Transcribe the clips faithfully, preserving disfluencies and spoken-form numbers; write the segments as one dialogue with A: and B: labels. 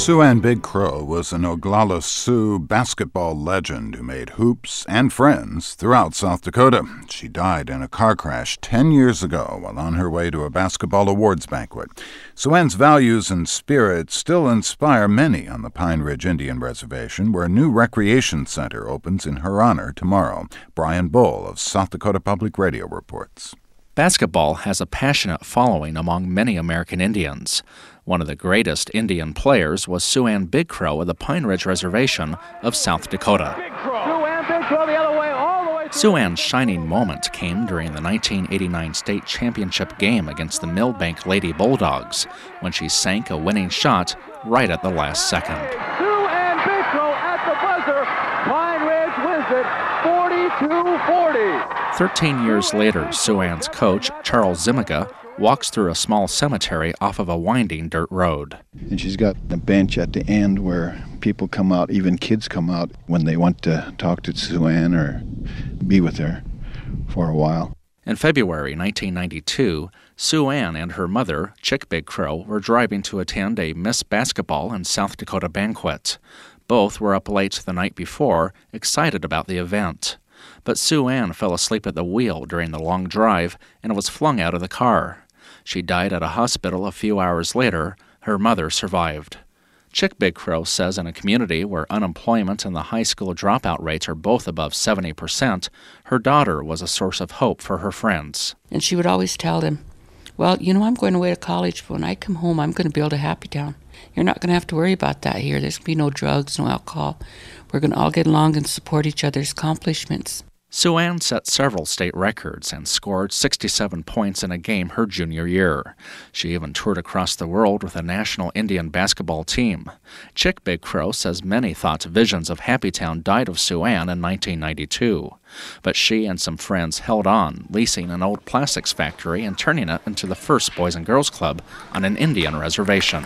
A: Sue-Ann Big Crow was an Oglala Sioux basketball legend who made hoops and friends throughout South Dakota. She died in a car crash ten years ago while on her way to a basketball awards banquet. Sue-Ann's values and spirit still inspire many on the Pine Ridge Indian Reservation, where a new recreation center opens in her honor tomorrow. Brian Bull of South Dakota Public Radio reports.
B: Basketball has a passionate following among many American Indians. One of the greatest Indian players was Sue-Ann Big Crow of the Pine Ridge Reservation of South Dakota. Sue-Ann's shining moment came during the nineteen eighty-nine state championship game against the Millbank Lady Bulldogs, when she sank a winning shot right at the last second.
C: Sue-Ann Big Crow at the buzzer. Pine Ridge wins it forty-two forty.
B: Thirteen years later, Sue-Ann's coach, Charles Zimiga, walks through a small cemetery off of a winding dirt road.
D: And she's got a bench at the end where people come out, even kids come out, when they want to talk to Sue-Ann or be with her for a while.
B: In February nineteen ninety-two, Sue-Ann and her mother, Chick Big Crow, were driving to attend a Miss Basketball in South Dakota banquet. Both were up late the night before, excited about the event. But Sue-Ann fell asleep at the wheel during the long drive and was flung out of the car. She died at a hospital a few hours later. Her mother survived. Chick Big Crow says in a community where unemployment and the high school dropout rates are both above seventy percent, her daughter was a source of hope for her friends.
E: And she would always tell them, well, you know, I'm going away to college, but when I come home, I'm going to build a happy town. You're not going to have to worry about that here. There's going to be no drugs, no alcohol. We're going to all get along and support each other's accomplishments.
B: Sue-Ann set several state records and scored sixty-seven points in a game her junior year. She even toured across the world with a national Indian basketball team. Chick Big Crow says many thought visions of Happytown died of Sue-Ann in nineteen ninety-two. But she and some friends held on, leasing an old plastics factory and turning it into the first Boys and Girls Club on an Indian reservation.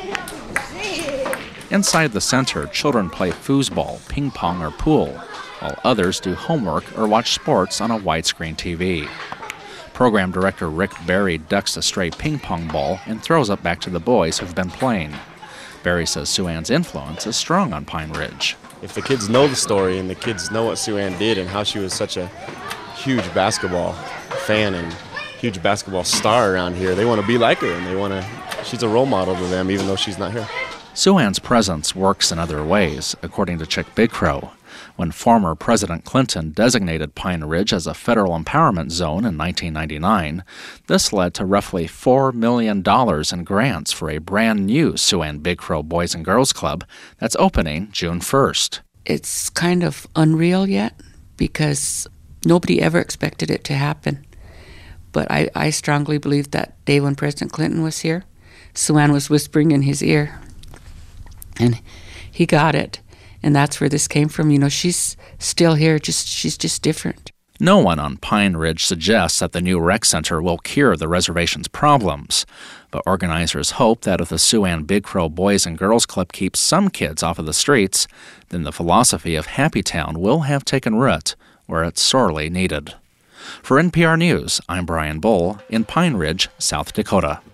B: Inside the center, children play foosball, ping pong, or pool, while others do homework or watch sports on a widescreen T V. Program director Rick Berry ducks a stray ping pong ball and throws it back to the boys who've been playing. Berry says Sue-Ann's influence is strong on Pine Ridge.
F: If the kids know the story and the kids know what Sue-Ann did and how she was such a huge basketball fan and huge basketball star around here, they want to be like her and they want to. She's a role model to them even though she's not here.
B: Sue-Ann's presence works in other ways, according to Chick Big Crow. When former President Clinton designated Pine Ridge as a federal empowerment zone in nineteen ninety-nine, this led to roughly four million dollars in grants for a brand new Sue-Ann Big Crow Boys and Girls Club that's opening June first.
E: It's kind of unreal yet because nobody ever expected it to happen. But I, I strongly believe that day when President Clinton was here, Sue-Ann was whispering in his ear. And he got it. And that's where this came from. You know, she's still here, just she's just different.
B: No one on Pine Ridge suggests that the new rec center will cure the reservation's problems. But organizers hope that if the Sue-Ann Big Crow Boys and Girls Club keeps some kids off of the streets, then the philosophy of Happytown will have taken root where it's sorely needed. For N P R News, I'm Brian Bull in Pine Ridge, South Dakota.